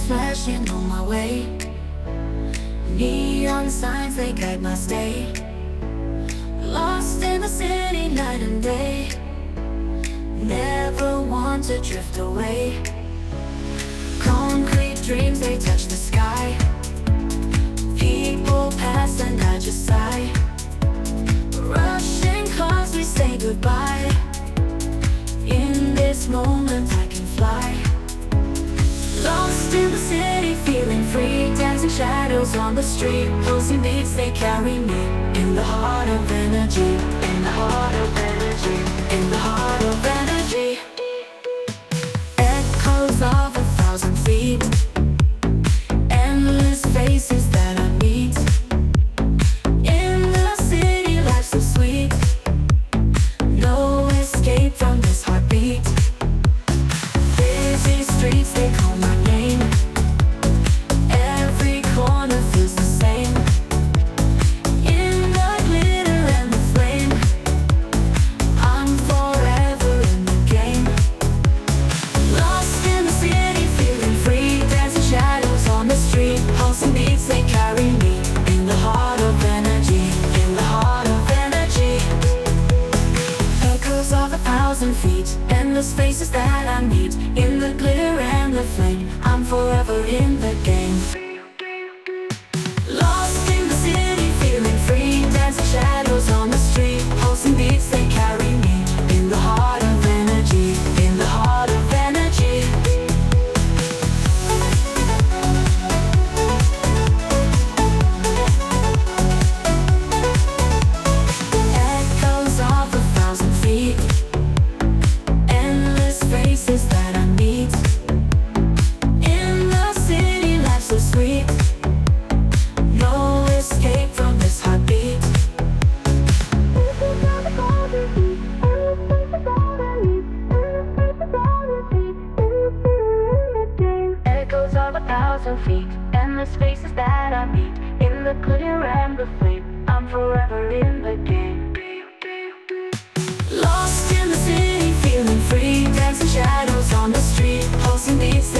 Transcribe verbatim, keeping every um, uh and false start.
flashing on my way. Neon signs, they guide my stay. Lost in the city night and day. Never want to drift away. Concrete dreams, they touch the sky. People pass and I just sigh. Rushing cars, we say goodbye. In this moment I can fly. Lost in the city, feeling free. Dancing shadows on the street. Pulsing beats, they carry me. In the heart of energy. In the heart of energy. In the heart of energy. Echoes of a thousand feet. Endless faces that I meet. In the city, life's so sweet. No escape from this heartbeat. Busy streets, they call my name. Every corner feels the same. In the glitter and the flame, I'm forever in the game. Lost in the city, feeling free. Dancing shadows on the street. Pulsing beats, they carry me. In the heart of energy. In the heart of energy. Echoes of a thousand feet. Endless faces that I meet. In the glitter and the flame, I'm forever in the game. Lost in the city, feeling free. Dancing shadows on the street. Pulsing beats, they carry me. In the heart of energy. In the heart of energy. Echoes of a thousand feet. Endless faces that I meet. In the city, life's so sweet. No escape from this heartbeat. Echoes of a thousand feet. Endless faces that I meet. In the glitter and the flame, I'm forever in the game. Lost in the city, feeling free. Dancing shadows on the street. Pulsing beats.